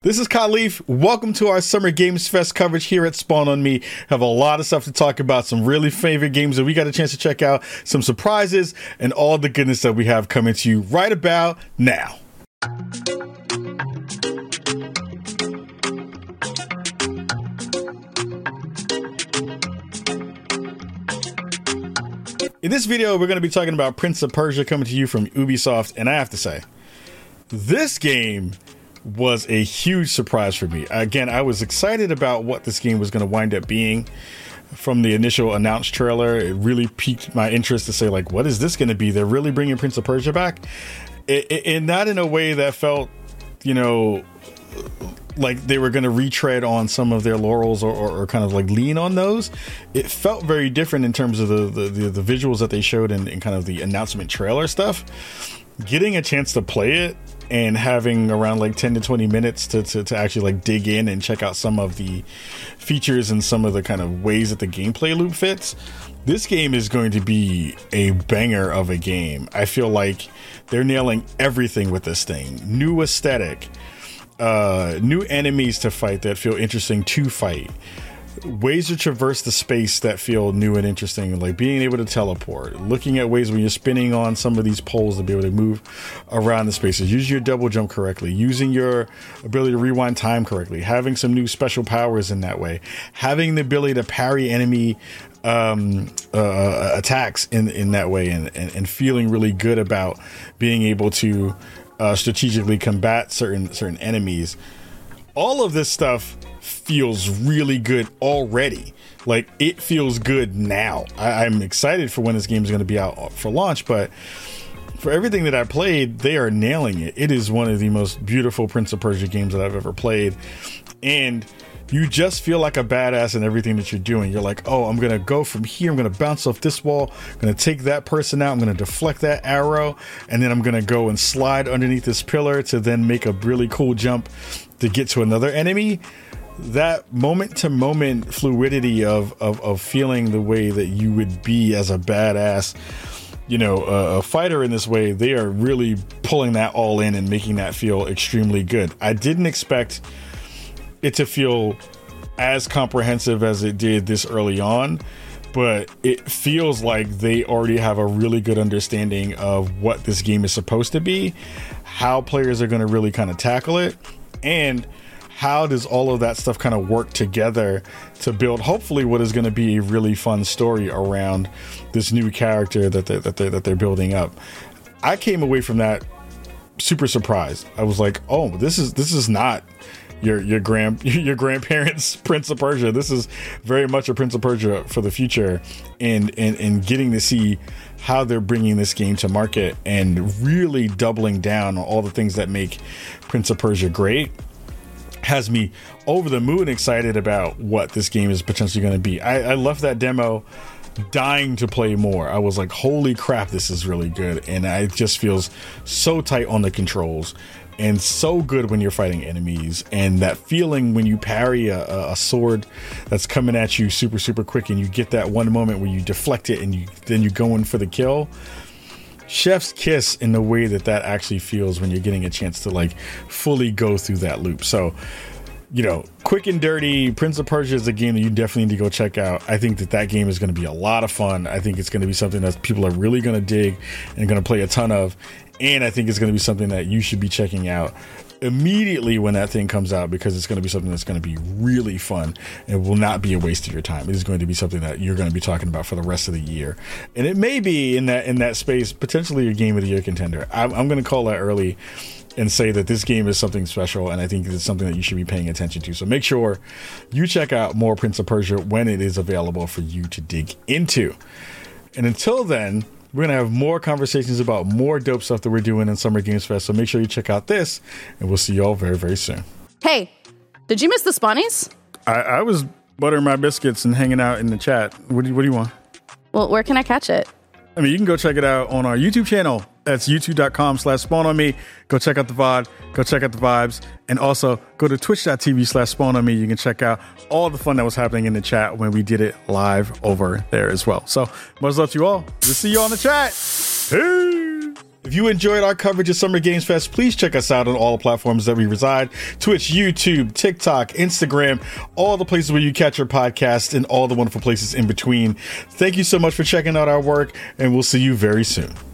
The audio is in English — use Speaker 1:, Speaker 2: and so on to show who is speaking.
Speaker 1: This is Khalif. Welcome to our Summer Games Fest coverage here at Spawn on Me. Have a lot of stuff to talk about, some really favorite games that we got a chance to check out, some surprises, and all the goodness that we have coming to you right about now. In this video, we're going to be talking about Prince of Persia coming to you from Ubisoft, and I have to say, this game was a huge surprise for me. Again, I was excited about what this game was going to wind up being from the initial announced trailer. It really piqued my interest to say, like, what is this going to be? They're really bringing Prince of Persia back, and not in a way that felt, you know, like they were going to retread on some of their laurels or kind of like lean on those. It felt very different in terms of the visuals that they showed and kind of the announcement trailer stuff. Getting a chance to play it and having around like 10 to 20 minutes to actually like dig in and check out some of the features and some of the kind of ways that the gameplay loop fits, this game is going to be a banger of a game. I feel like they're nailing everything with this thing. New aesthetic, new enemies to fight that feel interesting to fight, ways to traverse the space that feel new and interesting, like being able to teleport, looking at ways when you're spinning on some of these poles to be able to move around the spaces, using your double jump correctly, using your ability to rewind time correctly, having some new special powers in that way, having the ability to parry enemy attacks in that way, and feeling really good about being able to strategically combat certain enemies. All of this stuff feels really good already. Like, it feels good now. I'm excited for when this game is going to be out for launch, but for everything that I played, they are nailing it. It is one of the most beautiful Prince of Persia games that I've ever played, and you just feel like a badass in everything that you're doing. You're like, oh, I'm going to go from here. I'm going to bounce off this wall. I'm going to take that person out. I'm going to deflect that arrow. And then I'm going to go and slide underneath this pillar to then make a really cool jump to get to another enemy. That moment to moment fluidity of feeling the way that you would be as a badass, you know, a fighter in this way, they are really pulling that all in and making that feel extremely good. I didn't expect it to feel as comprehensive as it did this early on, but it feels like they already have a really good understanding of what this game is supposed to be, how players are going to really kind of tackle it, and how does all of that stuff kind of work together to build hopefully what is going to be a really fun story around this new character that they're building up. I came away from that super surprised. I was like, oh, this is not your grandparents' Prince of Persia. This is very much a Prince of Persia for the future, and getting to see how they're bringing this game to market and really doubling down on all the things that make Prince of Persia great has me over the moon excited about what this game is potentially going to be. I left that demo dying to play more. I was like, holy crap, this is really good, and it just feels so tight on the controls and so good when you're fighting enemies, and that feeling when you parry a sword that's coming at you super quick and you get that one moment where you deflect it and then you go in for the kill. Chef's kiss in the way that actually feels when you're getting a chance to like fully go through that loop. So, you know, quick and dirty, Prince of Persia is a game that you definitely need to go check out. I think that game is going to be a lot of fun. I think it's going to be something that people are really going to dig and going to play a ton of. And I think it's going to be something that you should be checking out immediately when that thing comes out, because it's going to be something that's going to be really fun and will not be a waste of your time. It is going to be something that you're going to be talking about for the rest of the year, and it may be in that space potentially your game of the year contender. I'm going to call that early and say that this game is something special, and I think it's something that you should be paying attention to. So make sure you check out more Prince of Persia when it is available for you to dig into. And until then, we're going to have more conversations about more dope stuff that we're doing in Summer Games Fest. So make sure you check out this, and we'll see you all very, very soon.
Speaker 2: Hey, did you miss the Spawnies?
Speaker 1: I was buttering my biscuits and hanging out in the chat. What do you want?
Speaker 2: Well, where can I catch it?
Speaker 1: I mean, you can go check it out on our YouTube channel. That's youtube.com/spawnonme. Go check out the VOD. Go check out the vibes. And also go to twitch.tv/spawnonme. You can check out all the fun that was happening in the chat when we did it live over there as well. So much love to you all. We'll see you on the chat. Peace. If you enjoyed our coverage of Summer Games Fest, please check us out on all the platforms that we reside: Twitch, YouTube, TikTok, Instagram, all the places where you catch your podcast, and all the wonderful places in between. Thank you so much for checking out our work, and we'll see you very soon.